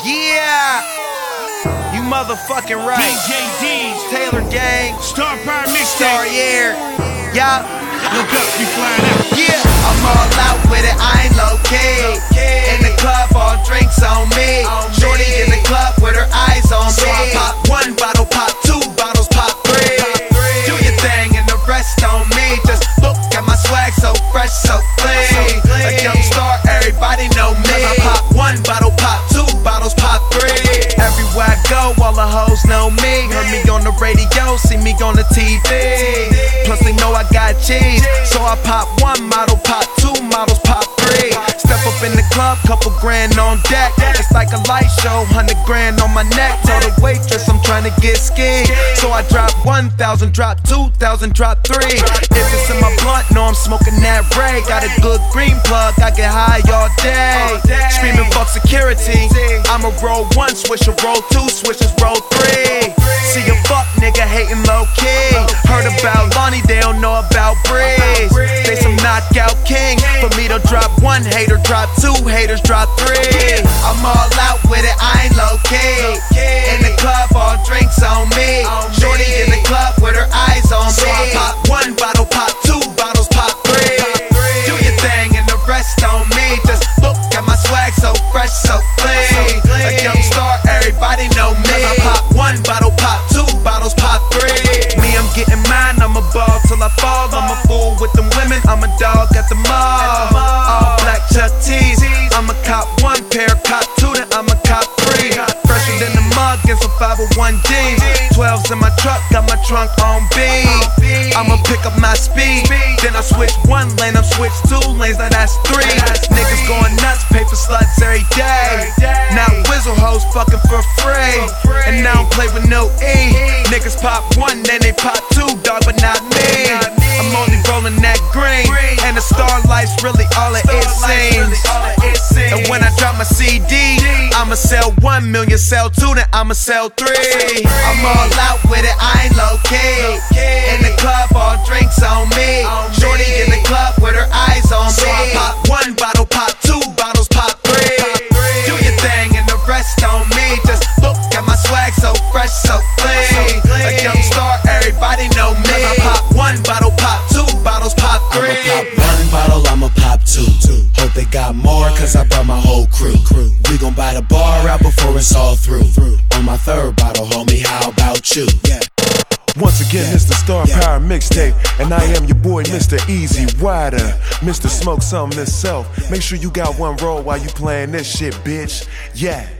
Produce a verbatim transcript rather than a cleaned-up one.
Yeah, you motherfucking right. D J D's, Taylor Gang, Star Power Mixtape, Star Air. Yeah, look up, we flying out. Yeah, I'm all out with it, I ain't low key. In the club, all drinks on me. Shorty in the club with her eyes on me. So I pop one bottle, pop two bottles, pop three. Do your thing and the rest on me. Just look at my swag, so fresh, so clean. A young star, everybody know me. I pop one bottle, pop two bottles, pop three. Everywhere I go, all the hoes know me. Heard me on the radio, see me on the T V. Plus they know I got cheese, so I pop one model, pop two models, pop three. Step up in the club, couple grand on deck. It's like a light show, hundred grand on my neck. Tell the waitress I'm trying to get ski, so I drop one thousand, drop two thousand, drop three. If it's in my blunt, know I'm smoking that Ray. Got a good green plug, I get high all day. Screaming fuck security, I'ma roll one swisher, roll two swishers, roll three. See a fuck nigga hating low key. Heard about Lonnie, they don't know about Breeze. They some knockout king. For me to drop one hater, drop two haters, drop three. I'm all out with it, I ain't low key. In the club, all drinks on me. Shorty in the club with her eyes on me. So I pop one bottle, pop two bottles, pop three. Do your thing and the rest on me. Just look at my swag, so fresh, so clean. A young star, everybody know me. I pop one bottle, pop two bottles, pop three. Me, I'm getting mine, I'm a ball till I fall. I'm a fool with them women, I'm a dog at the mall. All black Chuck T's, I'm a cop one pair, cop two, then I'm a cop three. Fresher than the mug and some five oh one G's. twelves in my truck, got my trunk on B. I'ma pick up my speed, then I switch one lane, I'm switch two lanes, now that's three. Niggas going nuts, pay for sluts every day. Now Wizzle hoes fucking for free, and now I don't play with no E. Niggas pop one, then they pop two, dog, but not me. I'm only rolling that green, and the starlight's really all it, it seems. And when I drop my C D, I'ma sell one million, sell two, then I'ma sell three. I'm all out with it, I ain't low key. In the club, all drinks on me. Shorty in the club with her eyes on me. So I pop one bottle, pop two bottles, pop three. Do your thing and the rest on me. Just look at my swag, so fresh, so clean. A young star, everybody know me. I pop one bottle, pop two bottles, pop three. I'ma pop one bottle, I'ma pop two. Hope they got more, cause I brought my whole crew. We gon' buy the bar out before it's all through. On my third bottle, homie, how about you? Yeah. Once again, yeah. It's the Star yeah. Power Mixtape, yeah. And I am your boy, yeah. Mister Easy Rider, Mister Smoke Something Himself. Make sure you got one roll while you playing this shit, bitch. Yeah.